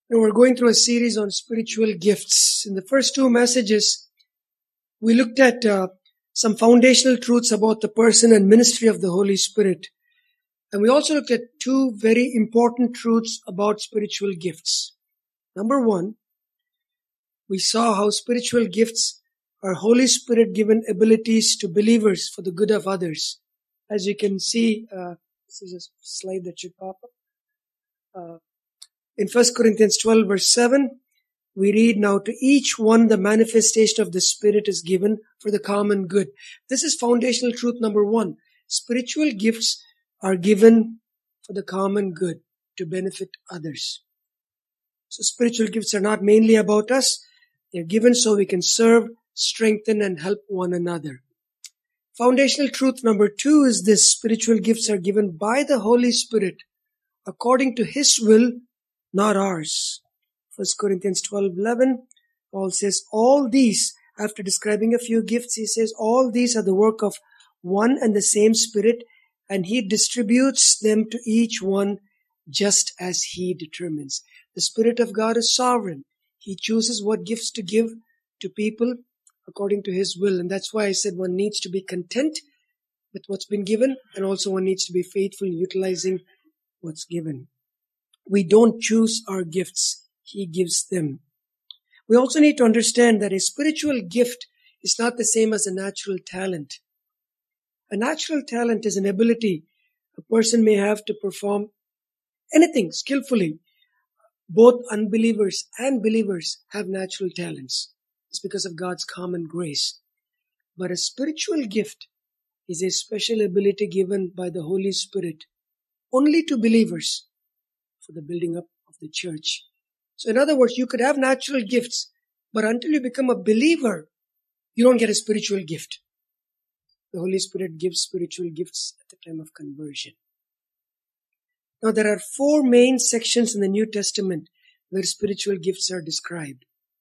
We're going through a series on spiritual gifts. In the first two messages, we looked at some foundational truths about the person and ministry of the Holy Spirit. And we also looked at two very important truths about spiritual gifts. Number one, we saw how spiritual gifts are Holy Spirit given abilities to believers for the good of others. As you can see, this is a slide that should pop up. In 1 Corinthians 12 verse 7, we read, "Now to each one the manifestation of the Spirit is given for the common good." This is foundational truth number one. Spiritual gifts are given for the common good, to benefit others. So spiritual gifts are not mainly about us. They're given so we can serve, strengthen, and help one another. Foundational truth number two is this: spiritual gifts are given by the Holy Spirit according to His will, not ours. 1 Corinthians 12:11, Paul says, all these, after describing a few gifts, he says, all these are the work of one and the same Spirit, and He distributes them to each one just as He determines. The Spirit of God is sovereign. He chooses what gifts to give to people according to His will. And that's why I said one needs to be content with what's been given, and also one needs to be faithful in utilizing what's given. We don't choose our gifts. He gives them. We also need to understand that a spiritual gift is not the same as a natural talent. A natural talent is an ability a person may have to perform anything skillfully. Both unbelievers and believers have natural talents. It's because of God's common grace. But a spiritual gift is a special ability given by the Holy Spirit only to believers for the building up of the church. So in other words, you could have natural gifts, but until you become a believer, you don't get a spiritual gift. The Holy Spirit gives spiritual gifts at the time of conversion. Now there are four main sections in the New Testament where spiritual gifts are described.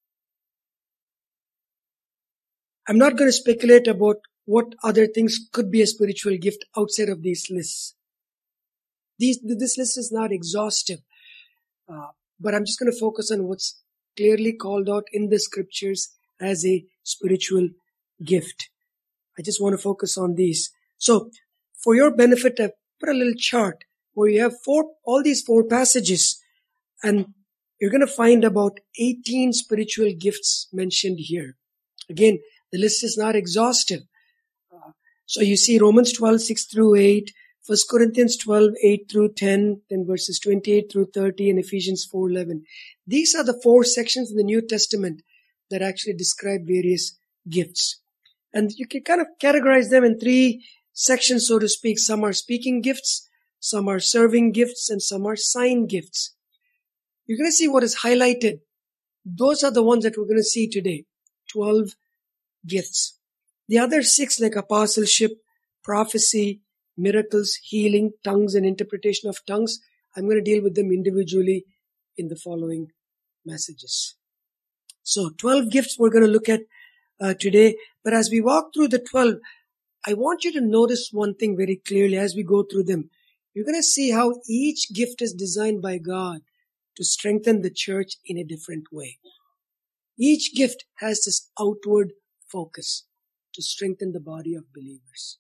I'm not going to speculate about what other things could be a spiritual gift outside of these lists. This list is not exhaustive. But I'm just going to focus on what's clearly called out in the scriptures as a spiritual gift. I just want to focus on these. So, for your benefit, I've put a little chart where you have all these four passages, and you're going to find about 18 spiritual gifts mentioned here. Again, the list is not exhaustive. So you see Romans 12:6 through 8, 1 Corinthians 12:8 through 10, then verses 28 through 30, and Ephesians 4:11. These are the four sections in the New Testament that actually describe various gifts. And you can kind of categorize them in three sections, so to speak. Some are speaking gifts, some are serving gifts, and some are sign gifts. You're going to see what is highlighted. Those are the ones that we're going to see today. 12 gifts. The other 6, like apostleship, prophecy, miracles, healing, tongues, and interpretation of tongues, I'm going to deal with them individually in the following messages. So 12 gifts we're going to look at today. But as we walk through the 12, I want you to notice one thing very clearly as we go through them. You're going to see how each gift is designed by God to strengthen the church in a different way. Each gift has this outward focus to strengthen the body of believers.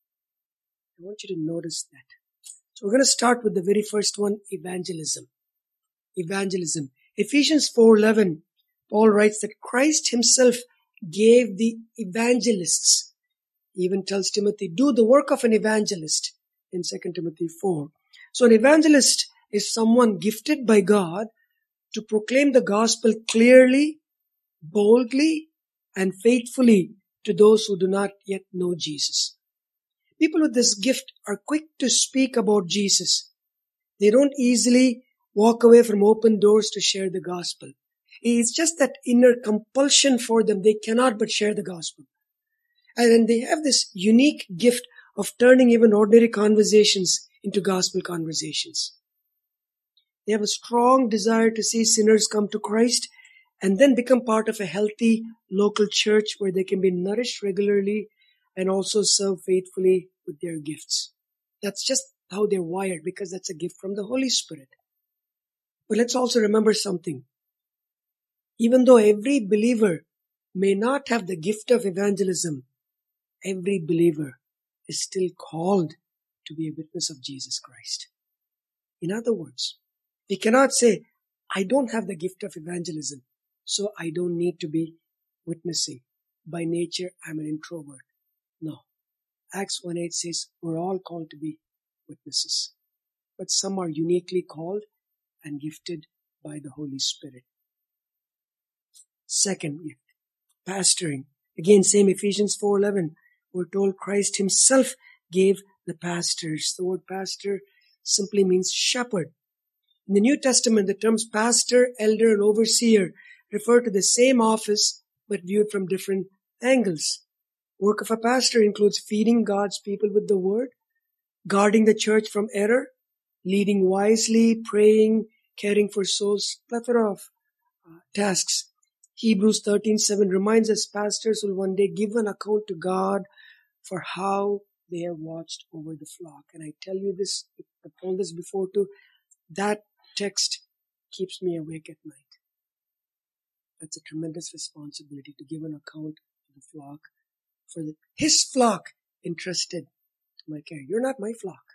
I want you to notice that. So we're going to start with the very first one, evangelism. Evangelism. Ephesians 4:11, Paul writes that Christ Himself gave the evangelists. He even tells Timothy, do the work of an evangelist in 2 Timothy 4. So an evangelist is someone gifted by God to proclaim the gospel clearly, boldly, and faithfully to those who do not yet know Jesus. People with this gift are quick to speak about Jesus. They don't easily walk away from open doors to share the gospel. It's just that inner compulsion for them. They cannot but share the gospel. And they have this unique gift of turning even ordinary conversations into gospel conversations. They have a strong desire to see sinners come to Christ and then become part of a healthy local church where they can be nourished regularly and also serve faithfully with their gifts. That's just how they're wired, because that's a gift from the Holy Spirit. But let's also remember something. Even though every believer may not have the gift of evangelism, every believer is still called to be a witness of Jesus Christ. In other words, we cannot say, I don't have the gift of evangelism, so I don't need to be witnessing. By nature, I'm an introvert. No. Acts 1:8 says we're all called to be witnesses. But some are uniquely called and gifted by the Holy Spirit. Second gift, pastoring. Again, same Ephesians 4:11. We're told Christ himself gave the pastors. The word pastor simply means shepherd. In the New Testament, the terms pastor, elder, and overseer refer to the same office but viewed from different angles. Work of a pastor includes feeding God's people with the word, guarding the church from error, leading wisely, praying, caring for souls, plethora of tasks. Hebrews 13:7 reminds us pastors will one day give an account to God for how they have watched over the flock. And I tell you this, I've told this before too, that text keeps me awake at night. That's a tremendous responsibility to give an account to the flock, for his flock entrusted to my care. You're not my flock.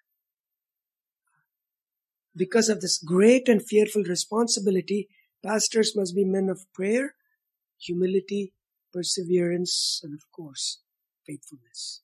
Because of this great and fearful responsibility, pastors must be men of prayer, humility, perseverance, and of course, faithfulness.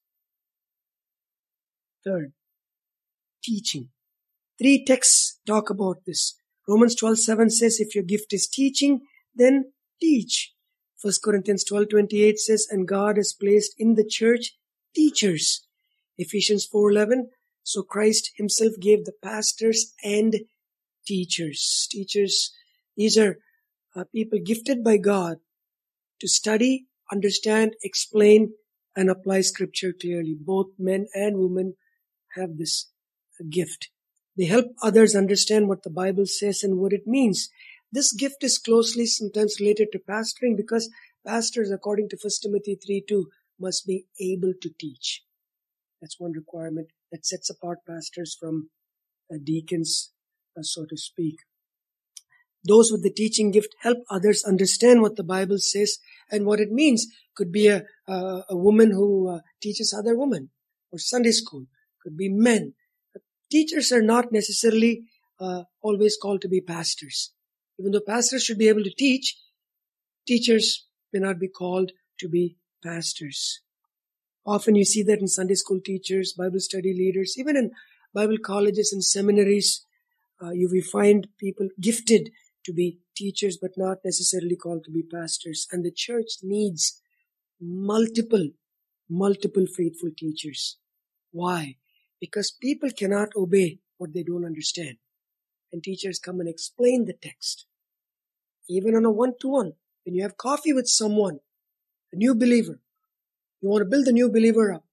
Third, teaching. 3 texts talk about this. Romans 12:7 says, if your gift is teaching, then teach. 1 Corinthians 12:28 says, and God has placed in the church teachers. Ephesians 4:11, so Christ himself gave the pastors and teachers. Teachers, these are people gifted by God to study, understand, explain, and apply scripture clearly. Both men and women have this gift. They help others understand what the Bible says and what it means. This gift is closely sometimes related to pastoring because pastors, according to 1 Timothy 3:2, must be able to teach. That's one requirement that sets apart pastors from deacons, so to speak. Those with the teaching gift help others understand what the Bible says and what it means. Could be a woman who teaches other women, or Sunday school. Could be men. Teachers are not necessarily always called to be pastors. Even though pastors should be able to teach, teachers may not be called to be pastors. Often you see that in Sunday school teachers, Bible study leaders, even in Bible colleges and seminaries, you will find people gifted to be teachers but not necessarily called to be pastors. And the church needs multiple faithful teachers. Why? Because people cannot obey what they don't understand. And teachers come and explain the text. Even on a one-to-one, when you have coffee with someone, a new believer, you want to build the new believer up.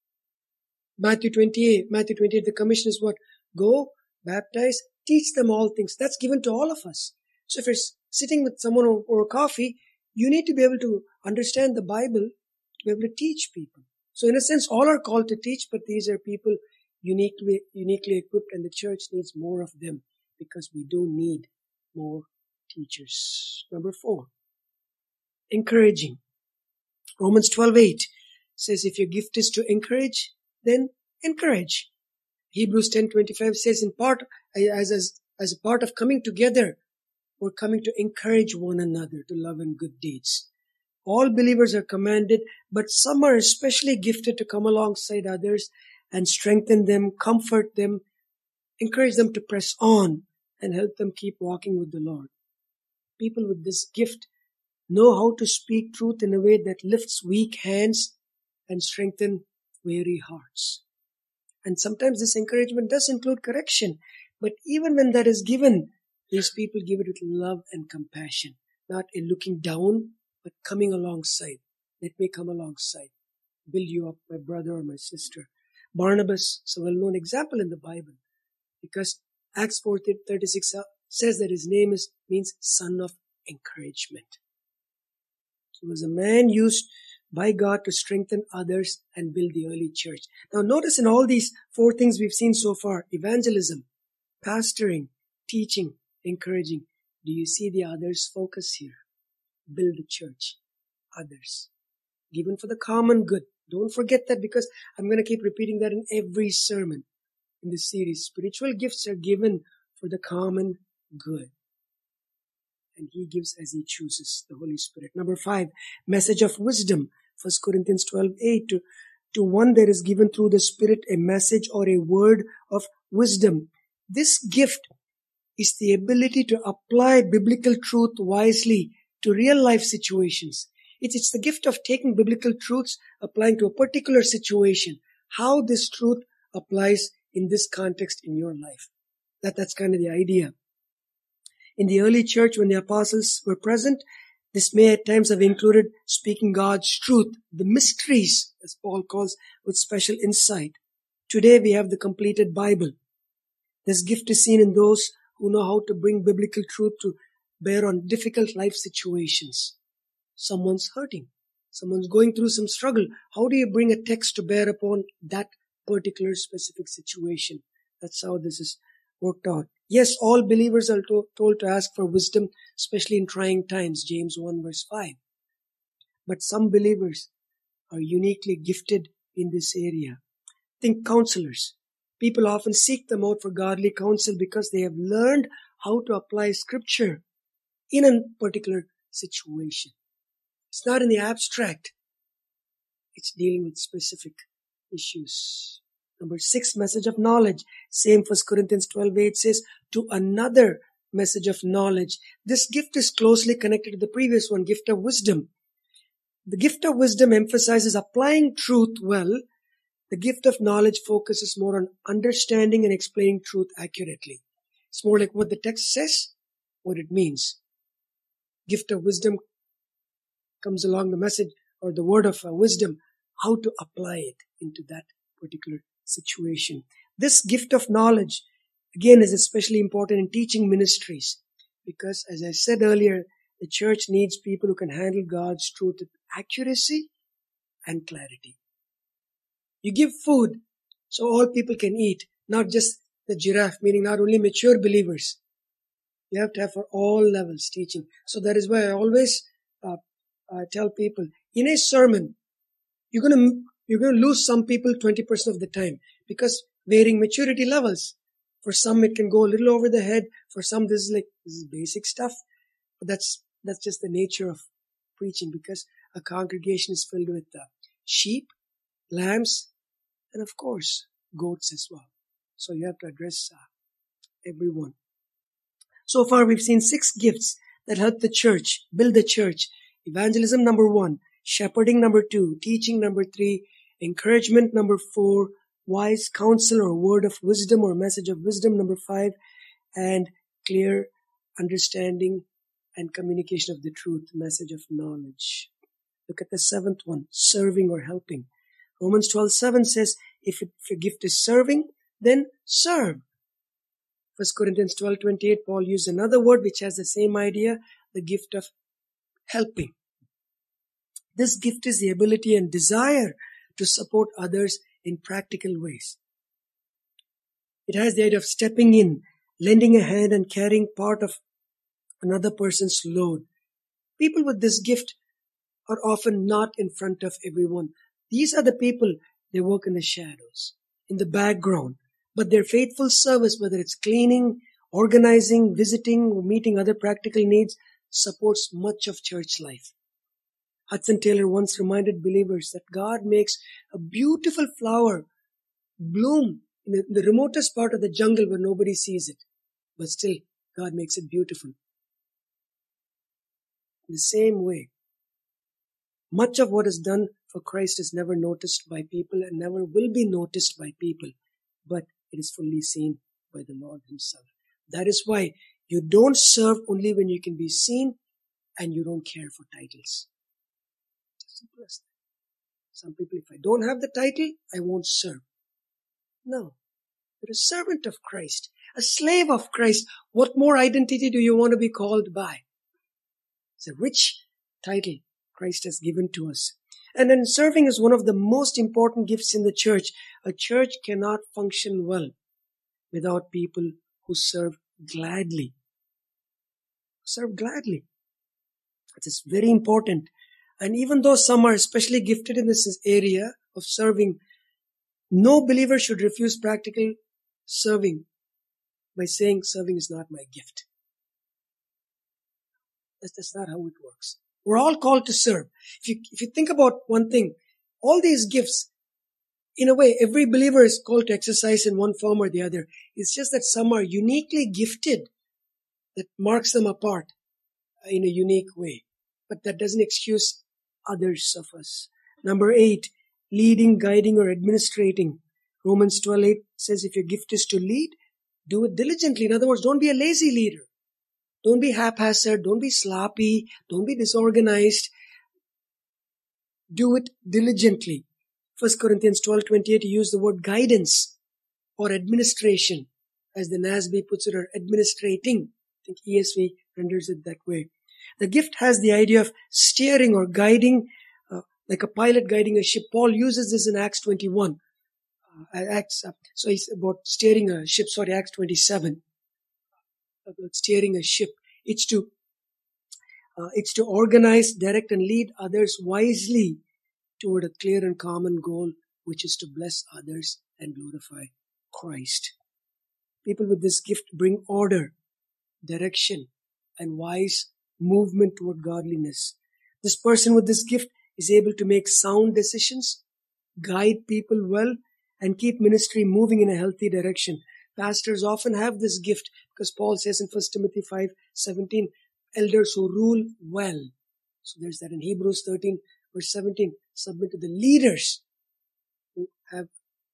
Matthew 28, the commission is what? Go, baptize, teach them all things. That's given to all of us. So if you're sitting with someone over coffee, you need to be able to understand the Bible to be able to teach people. So in a sense, all are called to teach, but these are people uniquely equipped, and the church needs more of them because we do need more teachers. Number 4, encouraging. Romans 12:8 says, if your gift is to encourage, then encourage. Hebrews 10:25 says, in part, as a part of coming together, we're coming to encourage one another to love and good deeds. All believers are commanded, but some are especially gifted to come alongside others and strengthen them, comfort them, encourage them to press on, and help them keep walking with the Lord. People with this gift know how to speak truth in a way that lifts weak hands and strengthen weary hearts. And sometimes this encouragement does include correction, but even when that is given, these people give it with love and compassion, not a looking down, but coming alongside. Let me come alongside, build you up, my brother or my sister. Barnabas is a well-known example in the Bible because Acts 4:36 says that his name means son of encouragement. He was a man used by God to strengthen others and build the early church. Now notice in all these 4 things we've seen so far, evangelism, pastoring, teaching, encouraging. Do you see the others focus here? Build the church. Others. Given for the common good. Don't forget that, because I'm going to keep repeating that in every sermon in this series. Spiritual gifts are given for the common good. And He gives as He chooses, the Holy Spirit. Number 5, message of wisdom. 1 Corinthians 12:8. To one there is given through the Spirit a message or a word of wisdom. This gift is the ability to apply biblical truth wisely to real life situations. It's the gift of taking biblical truths, applying to a particular situation, how this truth applies in this context in your life. That's kind of the idea. In the early church, when the apostles were present, this may at times have included speaking God's truth, the mysteries, as Paul calls, with special insight. Today we have the completed Bible. This gift is seen in those who know how to bring biblical truth to bear on difficult life situations. Someone's hurting. Someone's going through some struggle. How do you bring a text to bear upon that particular specific situation? That's how this is worked out. Yes, all believers are told to ask for wisdom, especially in trying times, James 1 verse 5. But some believers are uniquely gifted in this area. Think counselors. People often seek them out for godly counsel because they have learned how to apply scripture in a particular situation. It's not in the abstract. It's dealing with specific issues. Number 6, message of knowledge. Same 1 Corinthians 12:8 says, to another message of knowledge. This gift is closely connected to the previous one, gift of wisdom. The gift of wisdom emphasizes applying truth well. The gift of knowledge focuses more on understanding and explaining truth accurately. It's more like what the text says, what it means. Gift of wisdom comes along the message or the word of wisdom, how to apply it into that particular situation. This gift of knowledge, again, is especially important in teaching ministries because, as I said earlier, the church needs people who can handle God's truth with accuracy and clarity. You give food so all people can eat, not just the giraffe, meaning not only mature believers. You have to have for all levels teaching. So that is why I always tell people, in a sermon, you're going to lose some people 20% of the time because varying maturity levels. For some, it can go a little over the head. For some, this is basic stuff. But that's just the nature of preaching because a congregation is filled with sheep, lambs, and of course, goats as well. So you have to address everyone. So far, we've seen 6 gifts that help the church, build the church. Evangelism, number 1. Shepherding, number 2. Teaching, number 3. Encouragement, number 4. Wise counsel or word of wisdom or message of wisdom, number 5. And clear understanding and communication of the truth, message of knowledge. Look at the 7th one, serving or helping. Romans 12:7 says, if your gift is serving, then serve. 1 Corinthians 12:28, Paul used another word which has the same idea, the gift of helping. This gift is the ability and desire to support others in practical ways. It has the idea of stepping in, lending a hand and carrying part of another person's load. People with this gift are often not in front of everyone. These are the people, they work in the shadows, in the background. But their faithful service, whether it's cleaning, organizing, visiting, or meeting other practical needs, supports much of church life. Hudson Taylor once reminded believers that God makes a beautiful flower bloom in the remotest part of the jungle where nobody sees it. But still, God makes it beautiful. In the same way, much of what is done for Christ is never noticed by people and never will be noticed by people. But it is fully seen by the Lord Himself. That is why you don't serve only when you can be seen and you don't care for titles. Simple as that. Some people, if I don't have the title, I won't serve. No. You're a servant of Christ, a slave of Christ. What more identity do you want to be called by? It's a rich title Christ has given to us. And then serving is one of the most important gifts in the church. A church cannot function well without people who serve gladly. serve gladly. It is very important. And even though some are especially gifted in this area of serving, no believer should refuse practical serving by saying serving is not my gift. That's not how it works. We're all called to serve. If you think about one thing, all these gifts, in a way, every believer is called to exercise in one form or the other. It's just that some are uniquely gifted that marks them apart in a unique way. But that doesn't excuse others of us. Number 8, leading, guiding, or administrating. Romans 12:8 says if your gift is to lead, do it diligently. In other words, don't be a lazy leader. Don't be haphazard. Don't be sloppy. Don't be disorganized. Do it diligently. 1 Corinthians 12:28, he used the word guidance or administration, as the NASB puts it, or administrating. I think ESV renders it that way. The gift has the idea of steering or guiding, like a pilot guiding a ship. Paul uses this in Acts 21. So he's about steering a ship, Acts 27. About steering a ship. It's to organize, direct, and lead others wisely toward a clear and common goal, which is to bless others and glorify Christ. People with this gift bring order, direction, and wise movement toward godliness. This person with this gift is able to make sound decisions, guide people well, and keep ministry moving in a healthy direction. Pastors often have this gift because Paul says in 1 Timothy 5:17, elders who rule well. So there's that in Hebrews 13 verse 17, submit to the leaders who have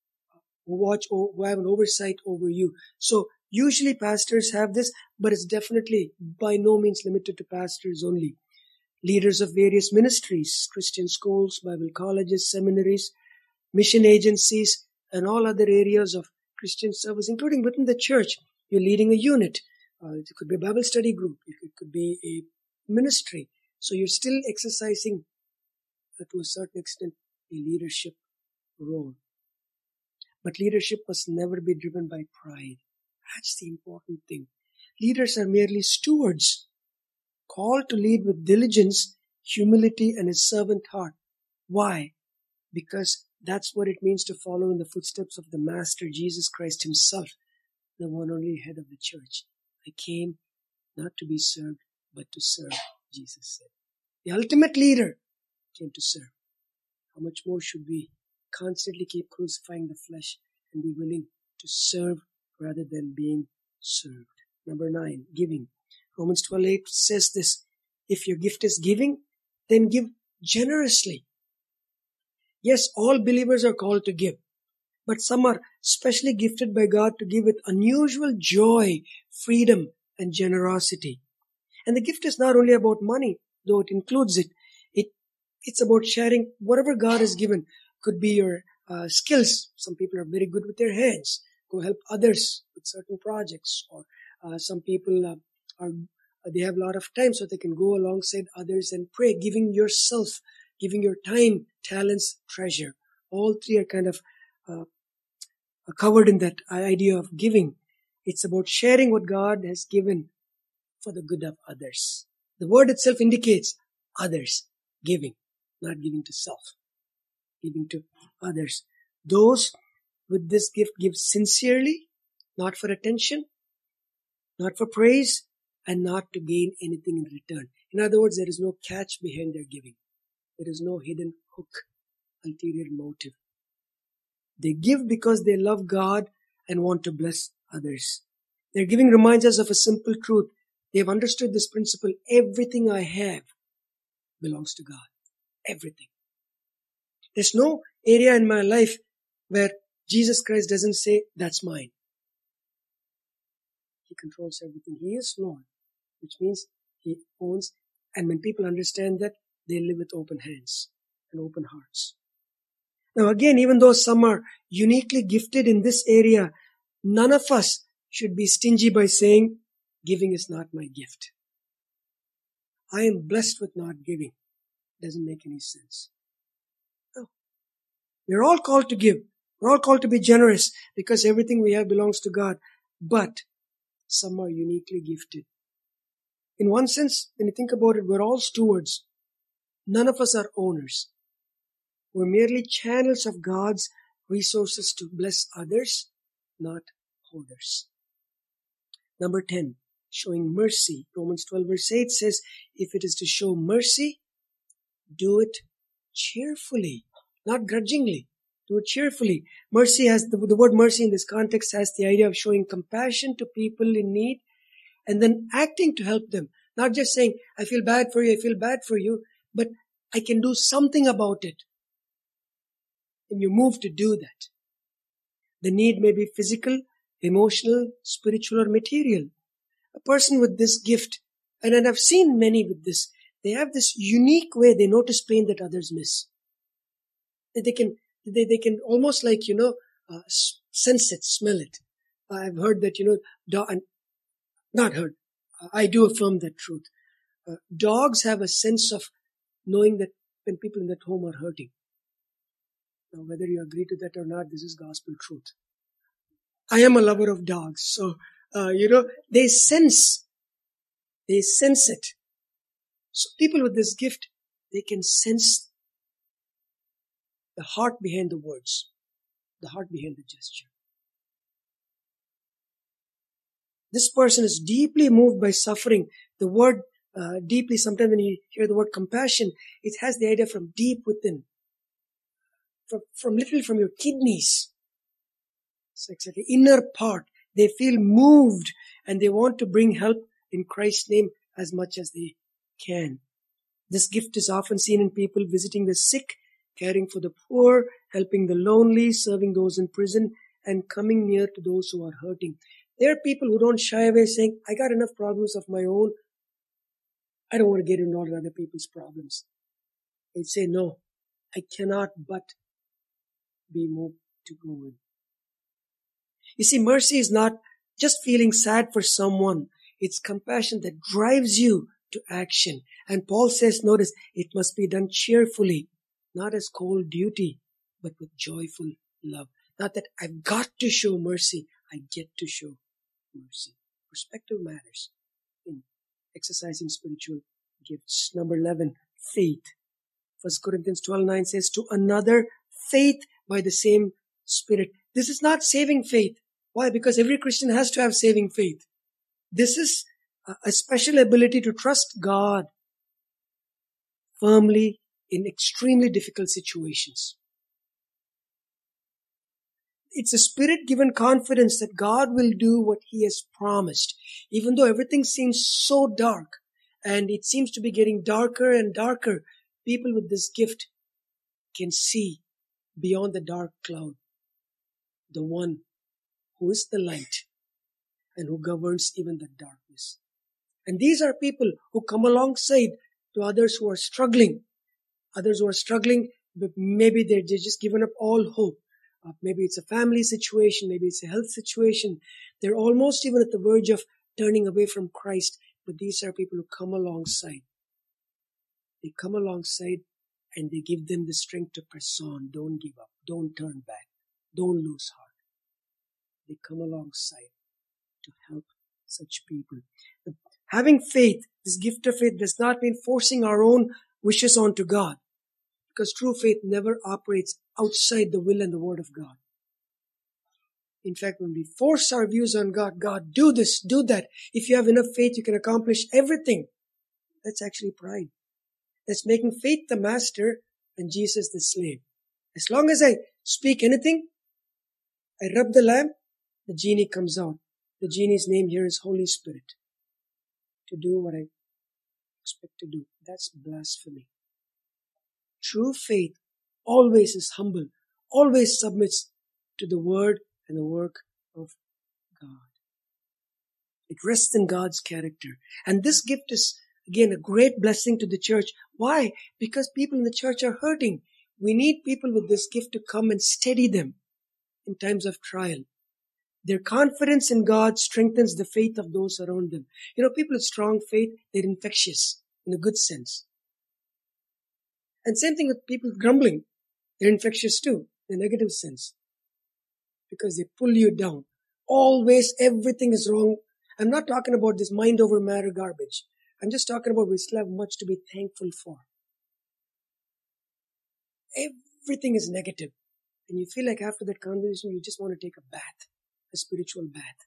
an oversight over you. So usually pastors have this, but it's definitely by no means limited to pastors only. Leaders of various ministries, Christian schools, Bible colleges, seminaries, mission agencies, and all other areas of Christian service, including within the church. You're leading a unit. It could be a Bible study group. It could be a ministry. So you're still exercising, to a certain extent, a leadership role. But leadership must never be driven by pride. That's the important thing. Leaders are merely stewards, called to lead with diligence, humility, and a servant heart. Why? Because that's what it means to follow in the footsteps of the Master Jesus Christ himself, the one only head of the church. I came not to be served, but to serve, Jesus said. The ultimate leader came to serve. How much more should we constantly keep crucifying the flesh and be willing to serve rather than being served? Number 9, giving. Romans 12:8 says this, if your gift is giving, then give generously. Yes, all believers are called to give, but some are specially gifted by God to give with unusual joy, freedom, and generosity. And the gift is not only about money, though it includes it. It's about sharing whatever God has given. Could be your skills. Some people are very good with their hands. Go help others with certain projects. Or some people they have a lot of time, so they can go alongside others and pray, giving yourself, giving your time, talents, treasure. All three are kind of covered in that idea of giving. It's about sharing what God has given for the good of others. The word itself indicates others, giving, not giving to self, giving to others. Those with this gift give sincerely, not for attention, not for praise, and not to gain anything in return. In other words, there is no catch behind their giving. There is no hidden hook, ulterior motive. They give because they love God and want to bless others. Their giving reminds us of a simple truth. They have understood this principle. Everything I have belongs to God. Everything. There's no area in my life where Jesus Christ doesn't say, that's mine. He controls everything. He is Lord, which means He owns. And when people understand that, they live with open hands and open hearts. Now again, even though some are uniquely gifted in this area, none of us should be stingy by saying, giving is not my gift. I am blessed with not giving. Doesn't make any sense. No. We're all called to give. We're all called to be generous because everything we have belongs to God. But some are uniquely gifted. In one sense, when you think about it, we're all stewards. None of us are owners. We're merely channels of God's resources to bless others, not hoarders. Number 10, showing mercy. Romans 12 verse 8 says, if it is to show mercy, do it cheerfully, not grudgingly. Do it cheerfully. Mercy has, the word mercy in this context has the idea of showing compassion to people in need and then acting to help them. Not just saying, I feel bad for you, but I can do something about it. And you move to do that. The need may be physical, emotional, spiritual, or material. A person with this gift, and I've seen many with this, they have this unique way they notice pain that others miss. That they can almost like, sense it, smell it. I've heard that, not heard. I do affirm that truth. Dogs have a sense of knowing that when people in that home are hurting. Now, whether you agree to that or not, this is gospel truth. I am a lover of dogs, so, they sense it. So people with this gift, they can sense the heart behind the words, the heart behind the gesture. This person is deeply moved by suffering. The word deeply, sometimes when you hear the word compassion, it has the idea from deep within, from literally from your kidneys. It's like the inner part. They feel moved and they want to bring help in Christ's name as much as they can. This gift is often seen in people visiting the sick, caring for the poor, helping the lonely, serving those in prison, and coming near to those who are hurting. There are people who don't shy away saying, I got enough problems of my own. I don't want to get involved in other people's problems. They say, no, I cannot but be moved to go in. You see, mercy is not just feeling sad for someone. It's compassion that drives you to action. And Paul says, notice, it must be done cheerfully, not as cold duty, but with joyful love. Not that I've got to show mercy, I get to show mercy. Perspective matters in exercising spiritual gifts. Number 11, faith. 1 Corinthians 12:9 says, to another, faith by the same Spirit. This is not saving faith. Why? Because every Christian has to have saving faith. This is a special ability to trust God firmly in extremely difficult situations. It's a Spirit-given confidence that God will do what He has promised. Even though everything seems so dark and it seems to be getting darker and darker, people with this gift can see beyond the dark cloud the one who is the light and who governs even the darkness. And these are people who come alongside to others who are struggling. Others who are struggling, but maybe they're just given up all hope. Maybe it's a family situation, maybe it's a health situation. They're almost even at the verge of turning away from Christ. But these are people who come alongside. They come alongside and they give them the strength to press on. Don't give up. Don't turn back. Don't lose heart. They come alongside to help such people. Having faith, this gift of faith does not mean forcing our own wishes onto God. Because true faith never operates outside the will and the word of God. In fact, when we force our views on God, God, do this, do that. If you have enough faith, you can accomplish everything. That's actually pride. That's making faith the master and Jesus the slave. As long as I speak anything, I rub the lamp, the genie comes out. The genie's name here is Holy Spirit. To do what I expect to do. That's blasphemy. True faith always is humble, always submits to the word and the work of God. It rests in God's character. And this gift is, again, a great blessing to the church. Why? Because people in the church are hurting. We need people with this gift to come and steady them in times of trial. Their confidence in God strengthens the faith of those around them. People with strong faith, they're infectious in a good sense. And same thing with people grumbling. They're infectious too, in a negative sense. Because they pull you down. Always everything is wrong. I'm not talking about this mind over matter garbage. I'm just talking about we still have much to be thankful for. Everything is negative. And you feel like after that conversation, you just want to take a bath, a spiritual bath.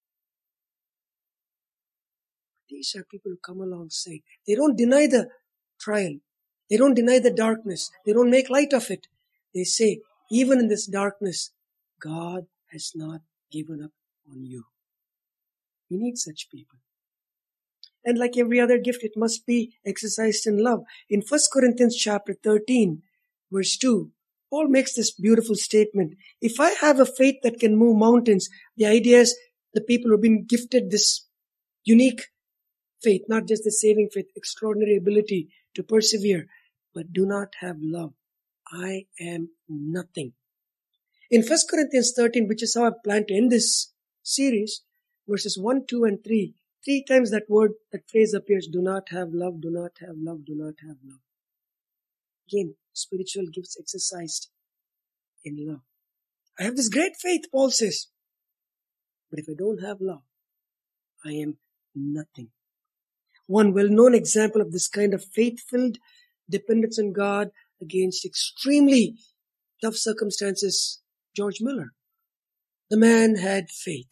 These are people who come alongside. They don't deny the trial. They don't deny the darkness. They don't make light of it. They say, even in this darkness, God has not given up on you. We need such people. And like every other gift, it must be exercised in love. In 1 Corinthians chapter 13, verse 2, Paul makes this beautiful statement. If I have a faith that can move mountains, the idea is the people who have been gifted this unique faith, not just the saving faith, extraordinary ability to persevere, but do not have love. I am nothing. In 1 Corinthians 13, which is how I plan to end this series, verses 1, 2, and 3, three times that phrase appears, do not have love, do not have love, do not have love. Again, spiritual gifts exercised in love. I have this great faith, Paul says, but if I don't have love, I am nothing. One well-known example of this kind of faith-filled dependence on God against extremely tough circumstances, George Miller. The man had faith.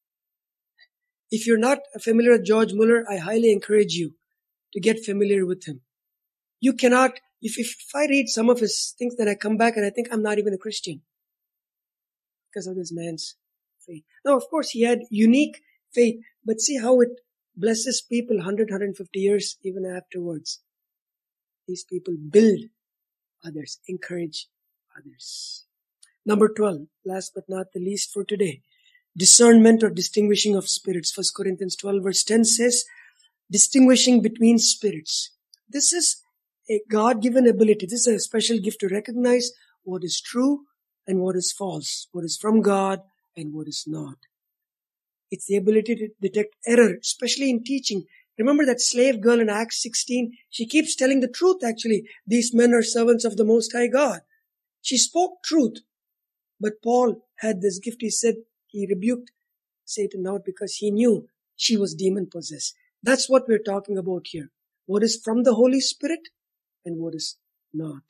If you're not familiar with George Miller, I highly encourage you to get familiar with him. You cannot, if I read some of his things, then I come back and I think I'm not even a Christian because of this man's faith. Now, of course, he had unique faith, but see how it blesses people 100, 150 years even afterwards. These people build others, encourage others. Number 12, last but not the least for today, discernment or distinguishing of spirits. 1 Corinthians 12 verse 10 says, distinguishing between spirits. This is a God-given ability. This is a special gift to recognize what is true and what is false, what is from God and what is not. It's the ability to detect error, especially in teaching. Remember that slave girl in Acts 16? She keeps telling the truth actually. These men are servants of the Most High God. She spoke truth. But Paul had this gift. He said he rebuked Satan out because he knew she was demon-possessed. That's what we're talking about here. What is from the Holy Spirit and what is not.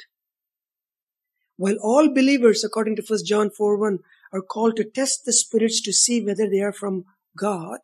While all believers, according to 1 John 4:1, are called to test the spirits to see whether they are from God,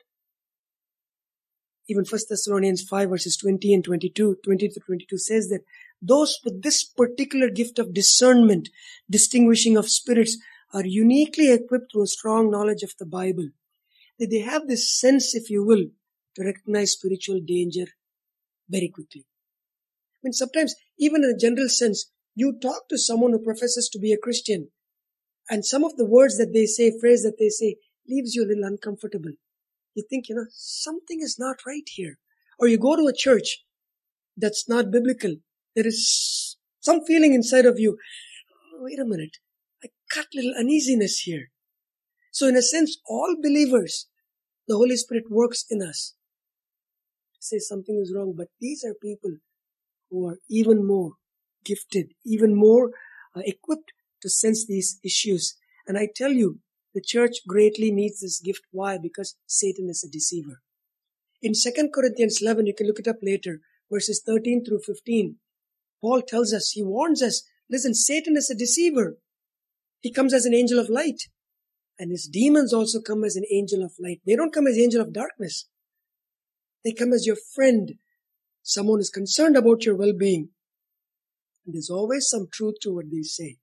even 1 Thessalonians 5 verses 20 and 22, 20 to 22 says that those with this particular gift of discernment, distinguishing of spirits, are uniquely equipped through a strong knowledge of the Bible. That they have this sense, if you will, to recognize spiritual danger very quickly. I mean, sometimes, even in a general sense, you talk to someone who professes to be a Christian, and some of the words that they say, phrase that they say, leaves you a little uncomfortable. You think, something is not right here. Or you go to a church that's not biblical. There is some feeling inside of you. Oh, wait a minute. I got a little uneasiness here. So in a sense, all believers, the Holy Spirit works in us. Say something is wrong, but these are people who are even more gifted, even more equipped to sense these issues. And I tell you, the church greatly needs this gift. Why? Because Satan is a deceiver. In 2 Corinthians 11, you can look it up later, verses 13 through 15, Paul tells us, he warns us, listen, Satan is a deceiver. He comes as an angel of light. And his demons also come as an angel of light. They don't come as angel of darkness. They come as your friend. Someone is concerned about your well-being. And there's always some truth to what they say.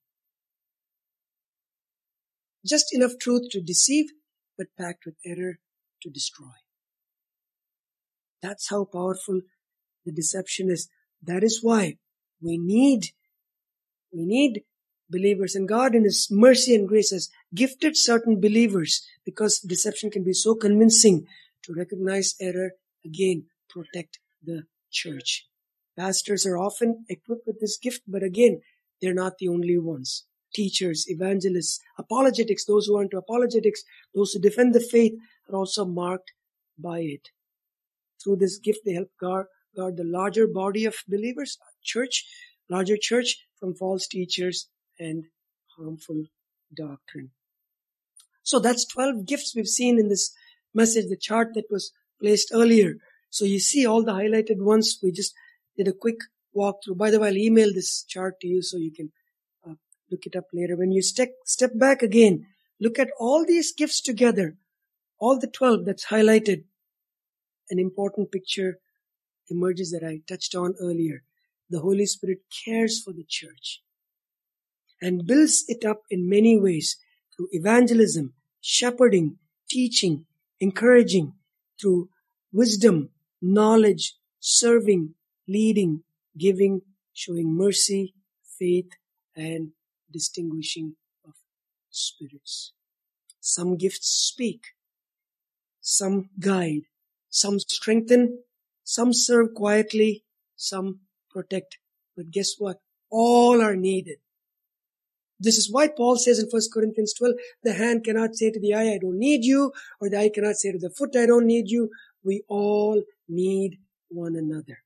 Just enough truth to deceive, but packed with error to destroy. That's how powerful the deception is. That is why we need believers, and God in His mercy and grace has gifted certain believers, because deception can be so convincing, to recognize error, again, protect the church. Pastors are often equipped with this gift, but again, they're not the only ones. Teachers, evangelists, apologetics, those who are into apologetics, those who defend the faith are also marked by it. Through this gift, they help guard the larger body of believers, larger church, from false teachers and harmful doctrine. So that's 12 gifts we've seen in this message, the chart that was placed earlier. So you see all the highlighted ones. We just did a quick walkthrough. By the way, I'll email this chart to you so you can look it up later. When you step back again, look at all these gifts together, all the 12 that's highlighted. An important picture emerges that I touched on earlier. The Holy Spirit cares for the church and builds it up in many ways through evangelism, shepherding, teaching, encouraging, through wisdom, knowledge, serving, leading, giving, showing mercy, faith, and distinguishing of spirits. Some gifts speak, some guide, some strengthen, some serve quietly, some protect. But guess what? All are needed. This is why Paul says in 1 Corinthians 12, the hand cannot say to the eye, I don't need you, or the eye cannot say to the foot, I don't need you. We all need one another.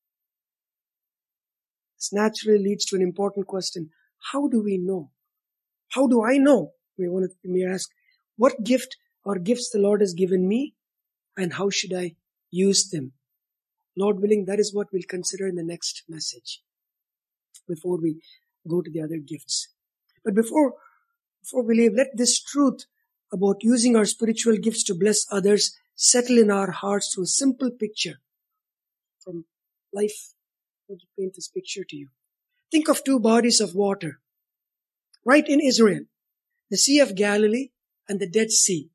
This naturally leads to an important question. How do we know? How do I know? We may ask, what gift or gifts the Lord has given me, and how should I use them? Lord willing, that is what we'll consider in the next message before we go to the other gifts. But before we leave, let this truth about using our spiritual gifts to bless others settle in our hearts through a simple picture from life. I want to paint this picture to you. Think of two bodies of water right in Israel, the Sea of Galilee and the Dead Sea.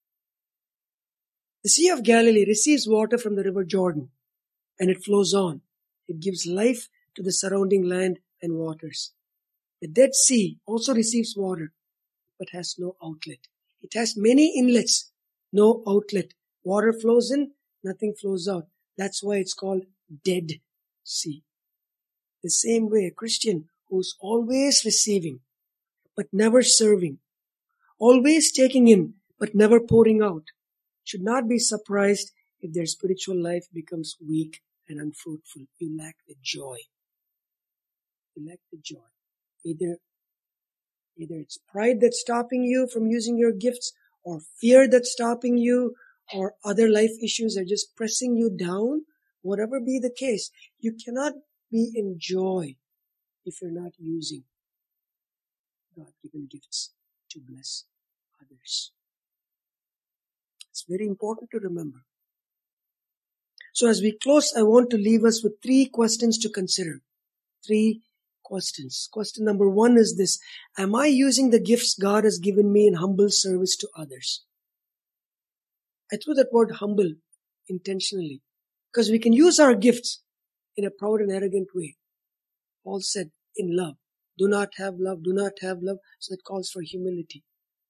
The Sea of Galilee receives water from the River Jordan and it flows on. It gives life to the surrounding land and waters. The Dead Sea also receives water, but has no outlet. It has many inlets, no outlet. Water flows in, nothing flows out. That's why it's called Dead Sea. The same way, a Christian who's always receiving, but never serving, always taking in, but never pouring out, should not be surprised if their spiritual life becomes weak and unfruitful. You lack the joy. You lack the joy. Either it's pride that's stopping you from using your gifts, or fear that's stopping you, or other life issues are just pressing you down. Whatever be the case, you cannot be in joy if you're not using God-given gifts to bless others. It's very important to remember. So as we close, I want to leave us with 3 questions to consider. 3 questions. Question number 1 is this. Am I using the gifts God has given me in humble service to others? I threw that word humble intentionally because we can use our gifts in a proud and arrogant way. Paul said, in love. Do not have love, do not have love. So it calls for humility.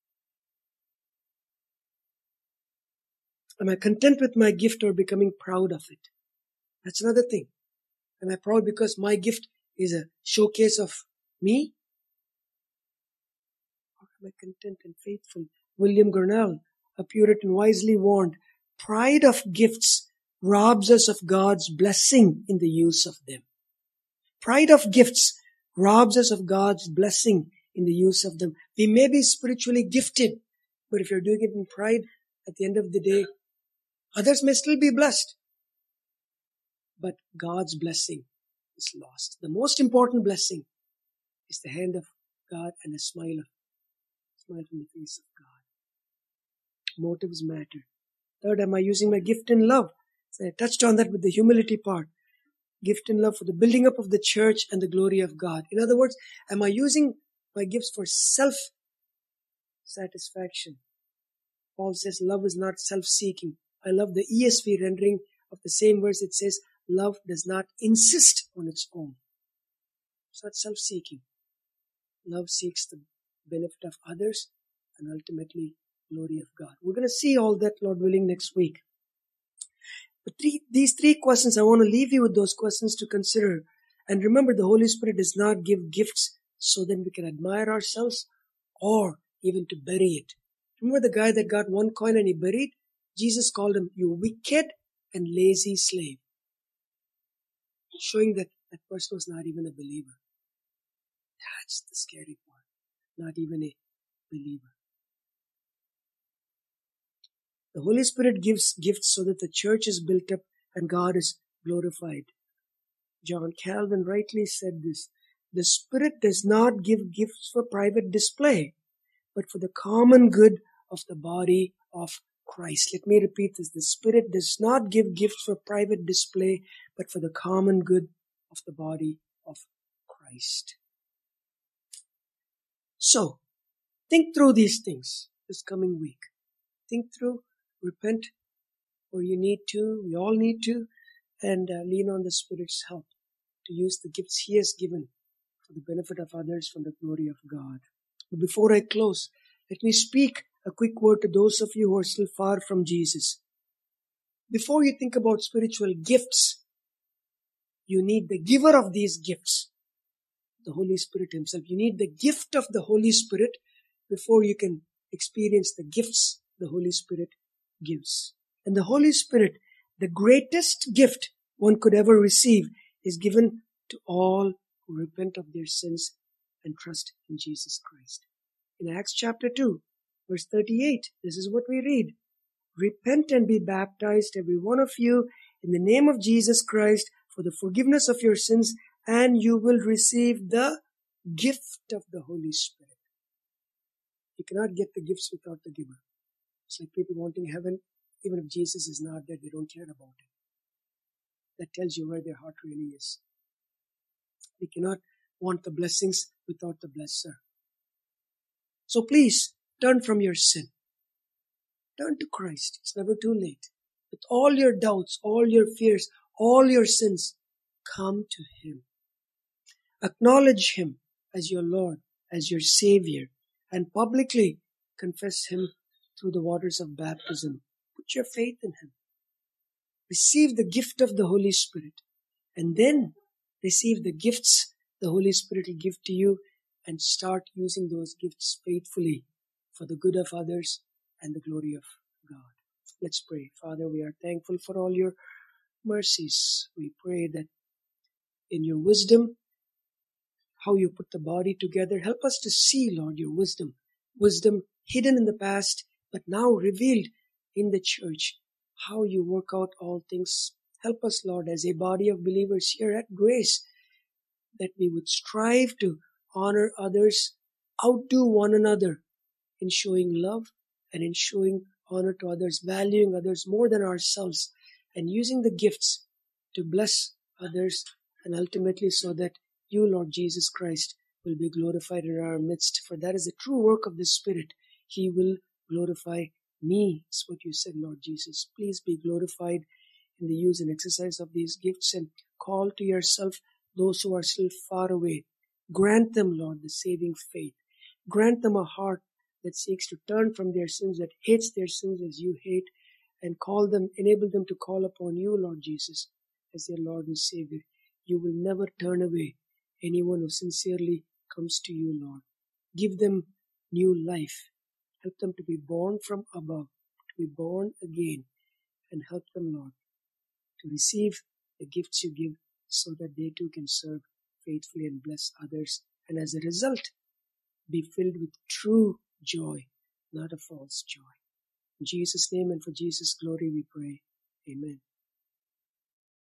Am I content with my gift or becoming proud of it? That's another thing. Am I proud because my gift is a showcase of me? Or am I content and faithful? William Gurnall, a Puritan, wisely warned, pride of gifts robs us of God's blessing in the use of them. Pride of gifts robs us of God's blessing in the use of them. We may be spiritually gifted, but if you're doing it in pride, at the end of the day, others may still be blessed, but God's blessing is lost. The most important blessing is the hand of God and a smile from the face of God. Motives matter. Third, am I using my gift in love? So I touched on that with the humility part. Gift in love for the building up of the church and the glory of God. In other words, am I using my gifts for self-satisfaction? Paul says love is not self-seeking. I love the ESV rendering of the same verse. It says, love does not insist on its own. It's not self-seeking. Love seeks the benefit of others and ultimately glory of God. We're going to see all that, Lord willing, next week. But these 3 questions, I want to leave you with those questions to consider. And remember, the Holy Spirit does not give gifts so that we can admire ourselves or even to bury it. Remember the guy that got 1 coin and he buried? Jesus called him, you wicked and lazy slave. Showing that that person was not even a believer. That's the scary part. Not even a believer. The Holy Spirit gives gifts so that the church is built up and God is glorified. John Calvin rightly said this: the Spirit does not give gifts for private display, but for the common good of the body of Christ. Let me repeat this. The Spirit does not give gifts for private display, but for the common good of the body of Christ. So, think through these things this coming week. Think through, repent where you need to, we all need to, and lean on the Spirit's help to use the gifts He has given for the benefit of others from the glory of God. But before I close, let me speak a quick word to those of you who are still far from Jesus. Before you think about spiritual gifts, you need the giver of these gifts, the Holy Spirit Himself. You need the gift of the Holy Spirit before you can experience the gifts the Holy Spirit gives. And the Holy Spirit, the greatest gift one could ever receive, is given to all who repent of their sins and trust in Jesus Christ. In Acts chapter 2, verse 38, this is what we read. Repent and be baptized, every one of you, in the name of Jesus Christ for the forgiveness of your sins, and you will receive the gift of the Holy Spirit. You cannot get the gifts without the giver. It's like people wanting heaven, even if Jesus is not there, they don't care about it. That tells you where their heart really is. We cannot want the blessings without the blesser. So please, turn from your sin. Turn to Christ. It's never too late. With all your doubts, all your fears, all your sins, come to Him. Acknowledge Him as your Lord, as your Savior, and publicly confess Him through the waters of baptism. Put your faith in Him. Receive the gift of the Holy Spirit, and then receive the gifts the Holy Spirit will give to you, and start using those gifts faithfully for the good of others and the glory of God. Let's pray. Father, we are thankful for all your mercies. We pray that in your wisdom, how you put the body together, help us to see, Lord, your wisdom. Wisdom hidden in the past, but now revealed in the church. How you work out all things. Help us, Lord, as a body of believers here at Grace, that we would strive to honor others, outdo one another in showing love and in showing honor to others, valuing others more than ourselves, and using the gifts to bless others, and ultimately so that you, Lord Jesus Christ, will be glorified in our midst. For that is the true work of the Spirit. He will glorify me. It's what you said, Lord Jesus. Please be glorified in the use and exercise of these gifts, and call to yourself those who are still far away. Grant them, Lord, the saving faith. Grant them a heart that seeks to turn from their sins, that hates their sins as you hate, and enable them to call upon you, Lord Jesus, as their Lord and Savior. You will never turn away anyone who sincerely comes to you, Lord. Give them new life. Help them to be born from above, to be born again, and help them, Lord, to receive the gifts you give so that they too can serve faithfully and bless others, and as a result, be filled with true joy, not a false joy. In Jesus' name and for Jesus' glory we pray. Amen.